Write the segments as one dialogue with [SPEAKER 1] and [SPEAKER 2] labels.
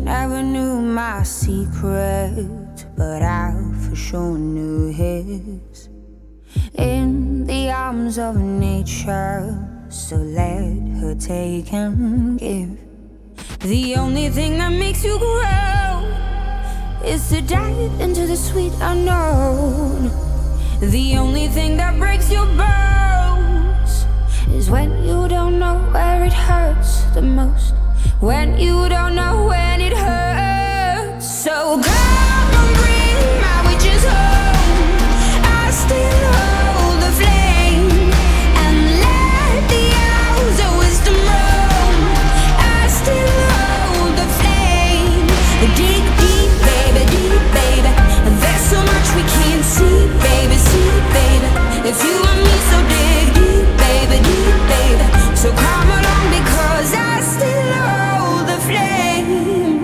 [SPEAKER 1] never knew my secret, but I for sure knew his. In the arms of nature, so let her take and give. The only thing that makes you grow is to dive into the sweet unknown. The only thing that breaks your bones is when you don't know where it hurts the most, when you don't know when it hurts. So come and bring my witches home. I still hold the flame, and let the hours of wisdom roam. I still hold the flame. Dig deep, baby, deep, baby. There's so much we can't see, baby, see, baby. If you want me, so dig deep, baby, deep, baby. So come along, because I still hold the flame.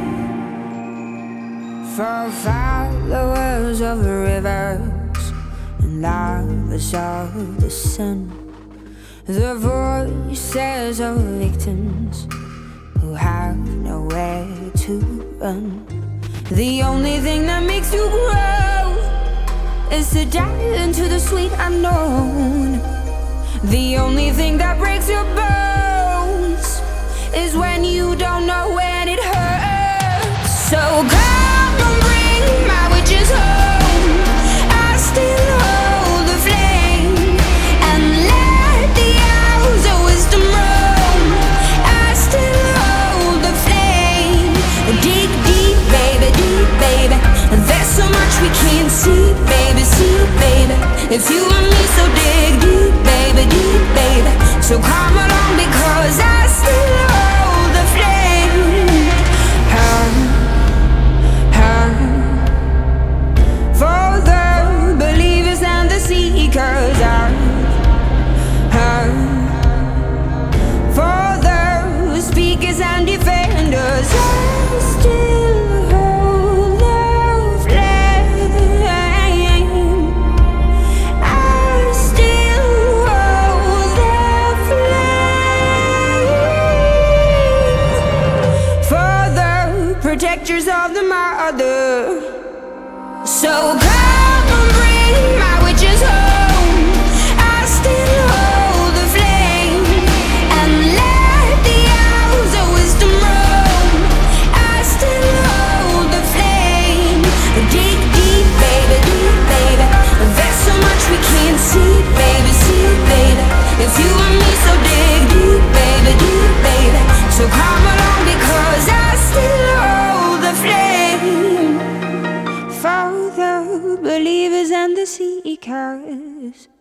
[SPEAKER 1] For followers of the rivers and lovers of the sun, the voices of victims who have nowhere to run. The only thing that makes you grow is to dive into the sweet unknown. The only thing that breaks your bones is when you don't know when it hurts. So come and bring my witches home. I still hold the flame, and let the hours of wisdom roam. I still hold the flame. Dig deep, baby, deep, baby. There's so much we can't see, baby, see, baby. If you want me, so dig deep, baby, deep, baby. So come along, because I still hold the flame. For the believers and the seekers, for the speakers and defenders, I still hold the flame. I still hold the flame. For the protectors of the mother. So come and bring my witches home. I still hold the flame, and let the hours of wisdom roam. I still hold the flame. Dig deep, baby, deep, baby. There's so much we can't see, baby, see, baby. If you want me, so dig deep, baby, deep, baby. So come along, because I still hold the flame. For the believers and the seekers.